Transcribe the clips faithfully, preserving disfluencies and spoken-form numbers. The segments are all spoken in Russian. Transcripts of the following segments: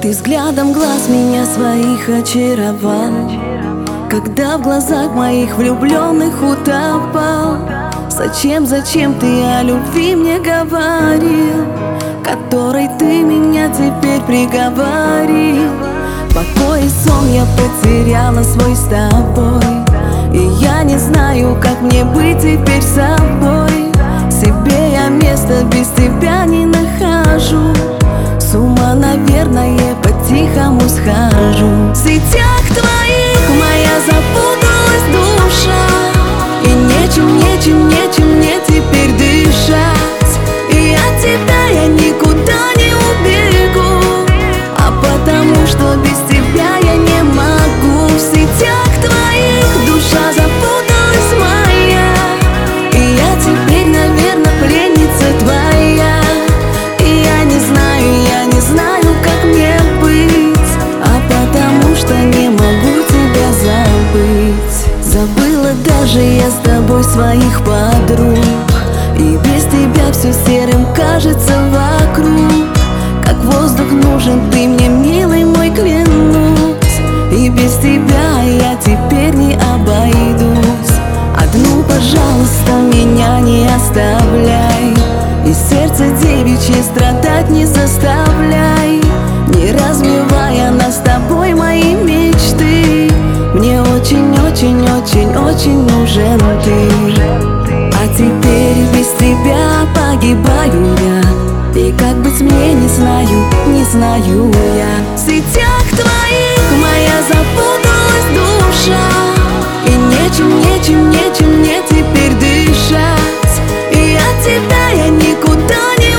Ты взглядом глаз меня своих очаровал, когда в глазах моих влюбленных утопал. Зачем, зачем ты о любви мне говорил, которой ты меня теперь приговорил? Покой и сон я потеряла свой с тобой, и я не знаю, как мне быть теперь с собой. Себе я места без тебя не нахожу, с ума, наверное, по-тихому схожу. В сетях твоих моя запуталась душа, и нечем, нечем, нечем мне теперь дышать. И от тебя я никуда не убегу, а потому что без тебя я не могу. В сетях твоих душа запуталась моя, и я теперь, наверное, пленница твоя. И я не знаю, я не знаю, как мне быть, а потому что не могу тебя забыть. Забыла даже я с тобой своих подруг, и без тебя все серым кажется вокруг. Как воздух нужен ты мне, милый мой, клянусь, и без тебя я теперь не обойдусь. Одну, пожалуйста, меня не оставляй, и сердце девичье страдать не заставляй, не разбивая нас с тобой мои мечты. Мне очень-очень-очень-очень нужен ты, а теперь без тебя погибаю я, и как быть мне не знаю, не знаю я. В сетях твоих моя запуталась душа, и нечем, нечем, нечем мне теперь дышать. И от тебя я никуда не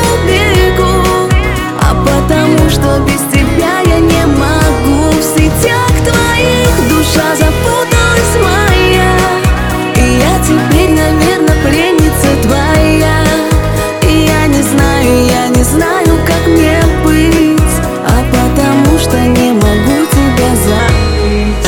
убегу, а потому что без тебя я не могу. В сетях твоих душа запуталась моя, и я теперь, наверное, пленница твоя. И я не знаю, я не знаю, как мне быть, а потому что не могу тебя забыть.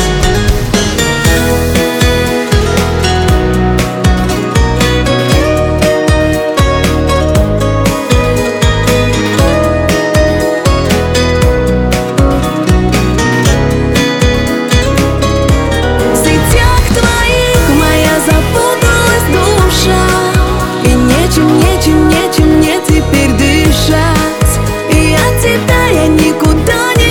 Нечем, нечем мне теперь дышать, и от тебя я никуда не